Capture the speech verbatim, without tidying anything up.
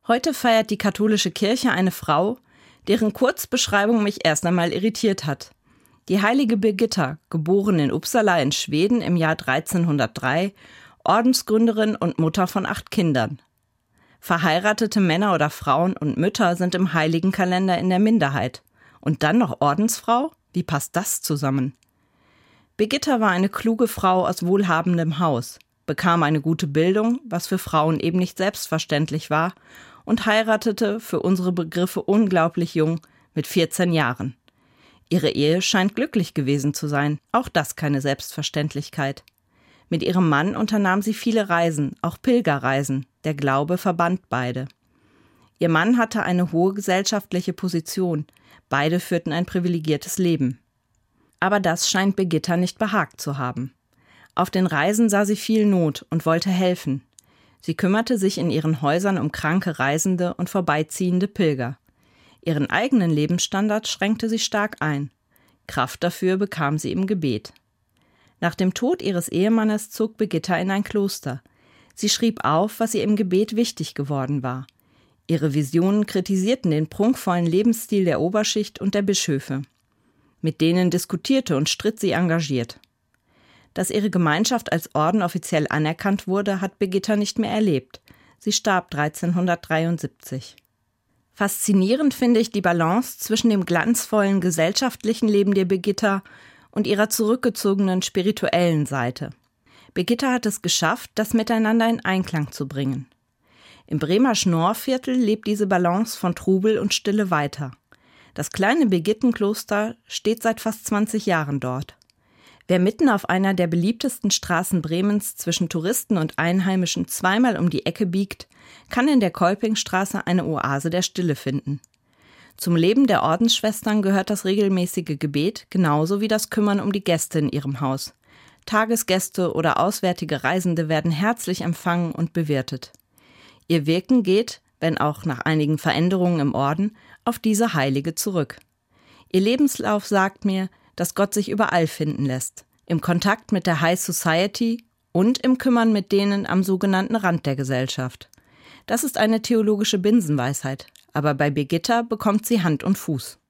Heute feiert die katholische Kirche eine Frau, deren Kurzbeschreibung mich erst einmal irritiert hat. Die heilige Birgitta, geboren in Uppsala in Schweden im Jahr dreizehnhundertdrei, Ordensgründerin und Mutter von acht Kindern. Verheiratete Männer oder Frauen und Mütter sind im Heiligenkalender in der Minderheit. Und dann noch Ordensfrau? Wie passt das zusammen? Birgitta war eine kluge Frau aus wohlhabendem Haus, bekam eine gute Bildung, was für Frauen eben nicht selbstverständlich war, und heiratete, für unsere Begriffe unglaublich jung, mit vierzehn Jahren. Ihre Ehe scheint glücklich gewesen zu sein, auch das keine Selbstverständlichkeit. Mit ihrem Mann unternahm sie viele Reisen, auch Pilgerreisen, der Glaube verband beide. Ihr Mann hatte eine hohe gesellschaftliche Position, beide führten ein privilegiertes Leben. Aber das scheint Birgitta nicht behagt zu haben. Auf den Reisen sah sie viel Not und wollte helfen. Sie kümmerte sich in ihren Häusern um kranke Reisende und vorbeiziehende Pilger. Ihren eigenen Lebensstandard schränkte sie stark ein. Kraft dafür bekam sie im Gebet. Nach dem Tod ihres Ehemannes zog Birgitta in ein Kloster. Sie schrieb auf, was ihr im Gebet wichtig geworden war. Ihre Visionen kritisierten den prunkvollen Lebensstil der Oberschicht und der Bischöfe. Mit denen diskutierte und stritt sie engagiert. Dass ihre Gemeinschaft als Orden offiziell anerkannt wurde, hat Birgitta nicht mehr erlebt. Sie starb dreizehnhundertdreiundsiebzig. Faszinierend finde ich die Balance zwischen dem glanzvollen gesellschaftlichen Leben der Birgitta und ihrer zurückgezogenen spirituellen Seite. Birgitta hat es geschafft, das miteinander in Einklang zu bringen. Im Bremer Schnorrviertel lebt diese Balance von Trubel und Stille weiter. Das kleine Birgittenkloster steht seit fast zwanzig Jahren dort. Wer mitten auf einer der beliebtesten Straßen Bremens zwischen Touristen und Einheimischen zweimal um die Ecke biegt, kann in der Kolpingstraße eine Oase der Stille finden. Zum Leben der Ordensschwestern gehört das regelmäßige Gebet, genauso wie das Kümmern um die Gäste in ihrem Haus. Tagesgäste oder auswärtige Reisende werden herzlich empfangen und bewirtet. Ihr Wirken geht, wenn auch nach einigen Veränderungen im Orden, auf diese Heilige zurück. Ihr Lebenslauf sagt mir, dass Gott sich überall finden lässt, im Kontakt mit der High Society und im Kümmern mit denen am sogenannten Rand der Gesellschaft. Das ist eine theologische Binsenweisheit, aber bei Birgitta bekommt sie Hand und Fuß.